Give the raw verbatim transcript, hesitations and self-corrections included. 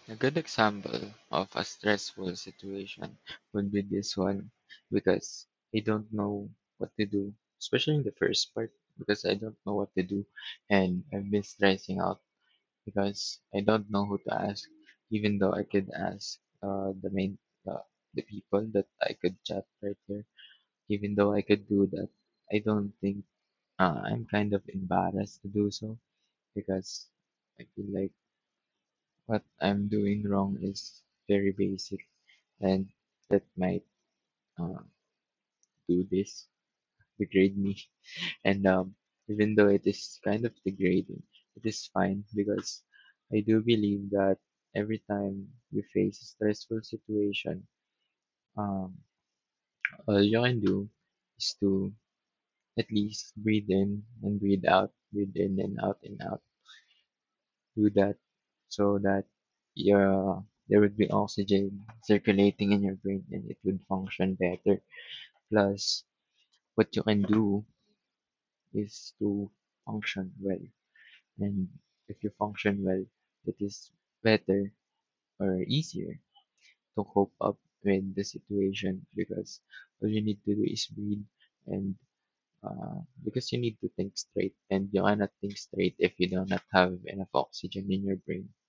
A good example of a stressful situation would be this one because I don't know what to do, especially in the first part because I don't know what to do and I've been stressing out because I don't know who to ask, even though I could ask uh, the main uh, the people that I could chat right here. Even though I could do that, I don't think uh, I'm kind of embarrassed to do so because I feel like what I'm doing wrong is very basic and that might uh, do this, degrade me. And um, even though it is kind of degrading, it is fine because I do believe that every time you face a stressful situation, um, all you can do is to at least breathe in and breathe out, breathe in and out and out. Do that so that your there would be oxygen circulating in your brain and it would function better. Plus, what you can do is to function well. And if you function well, it is better or easier to cope up with the situation because all you need to do is breathe and uh, because you need to think straight and you cannot think straight if you do not have enough oxygen in your brain.